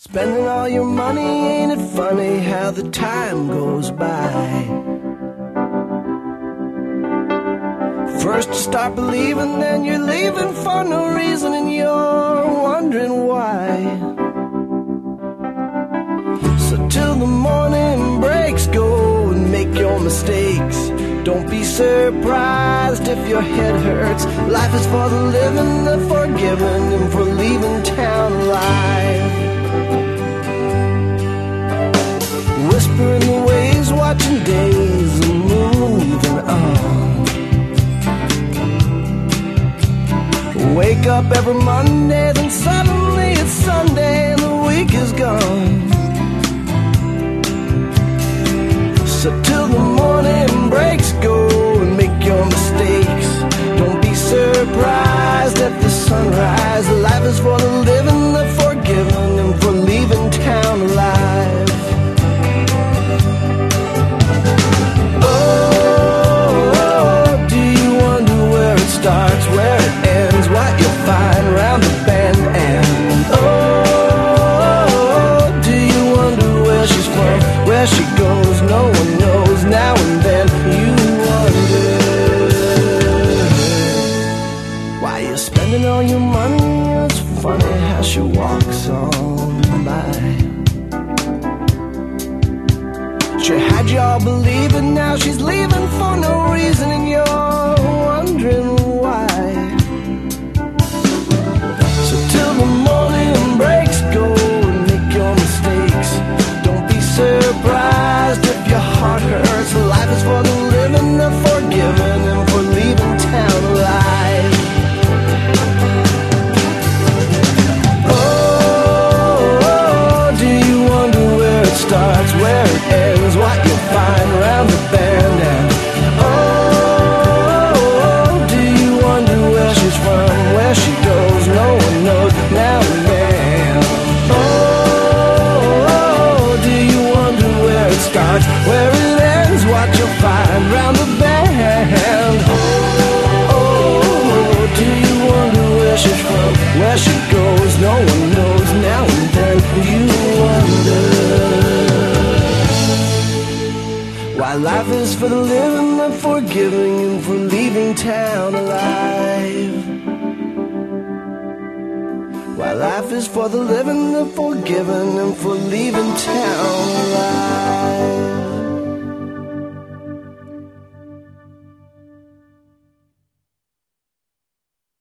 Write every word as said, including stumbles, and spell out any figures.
Spending all your money, ain't it funny how the time goes by? First you start believing, then you're leaving for no reason, and you're wondering why. So till the morning breaks, go and make your mistakes. Don't be surprised if your head hurts. Life is for the living, the forgiven, and for leaving town alive. Whispering the waves, watching days and moving on. Wake up every Monday, then suddenly it's Sunday and the week is gone. So till the morning breaks, go and make your mistakes. Don't be surprised at the sunrise. Life is for the living, the forgiven, and for leaving town alive. Starts where it ends, what you'll find round the bend. And oh, do you wonder where she's from, where she goes? No one knows. Now and then you wonder why you're spending all your money. It's funny how she walks on by. She had you all believing, now she's leaving for no reason, and you're wondering why. So till the morning breaks, go and make your mistakes. Don't be surprised if your heart hurts. Life is for the living, the forgiven, and for leaving town alive. Oh, do you wonder where it starts, where it ends, what you'll find around the bend? And where she goes, no one knows. Now and then, oh, do you wonder where it starts, where it ends, what you'll find round the bend? Oh, do you wonder where she's from, where she goes? No one knows. Now and then you wonder why life is for the living, the forgiving, and for leaving town alive. Why life is for the living, the forgiven, and for leaving town alive.